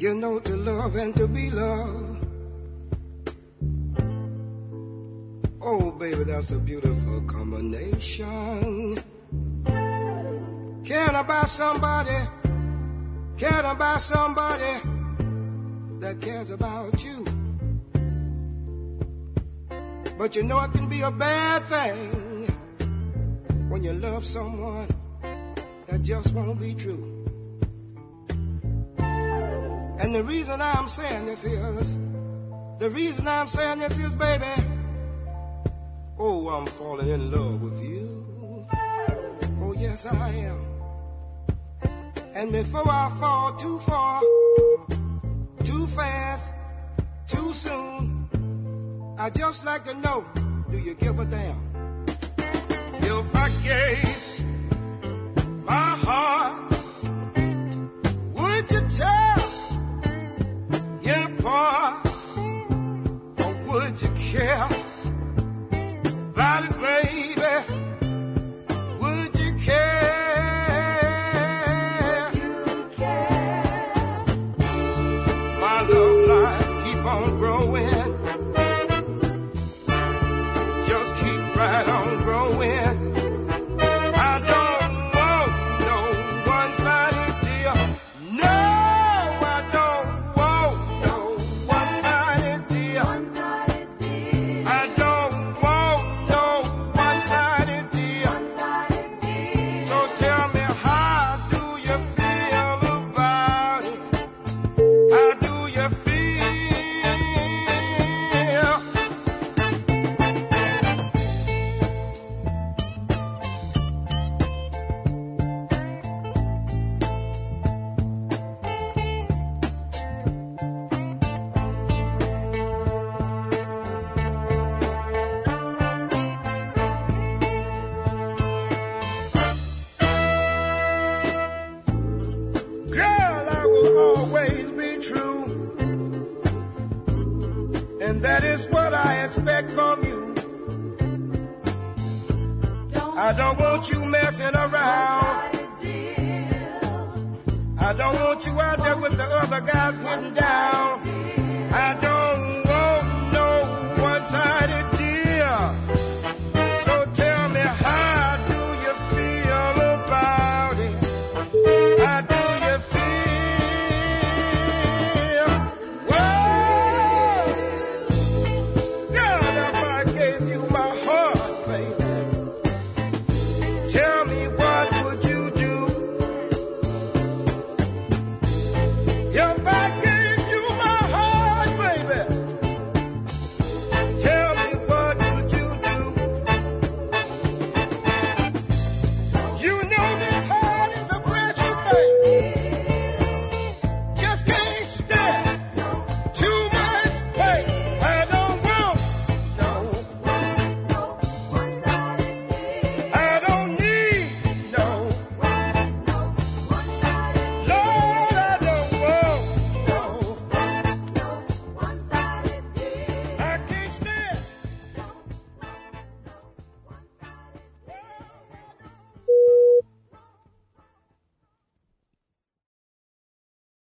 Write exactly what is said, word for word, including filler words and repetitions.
You know, to love and to be loved. Oh, baby, that's a beautiful combination. Caring about somebody, caring about somebody that cares about you. But you know it can be a bad thing when you love someone that just won't be true. And the reason I'm saying this is, the reason I'm saying this is, baby, oh, I'm falling in love with you. Oh, yes, I am. And before I fall too far, too fast, too soon, I just like to know, do you give a damn? If I gave my heart, would you tell you apart? Or would you care about it, baby? Would you care? Would you care? My love life keep on growing. Just keep right on growing. I don't want no one-sided deal. No, I don't want no one-sided deal. One-sided deal. I don't want no one-sided deal. One-sided deal. So tell me, how do you feel about it? How do you feel? Girl, I will always be true, and that is what I expect from you. Don't I don't want you messing around. one-sided deal. I don't want you out there with the other guys getting down.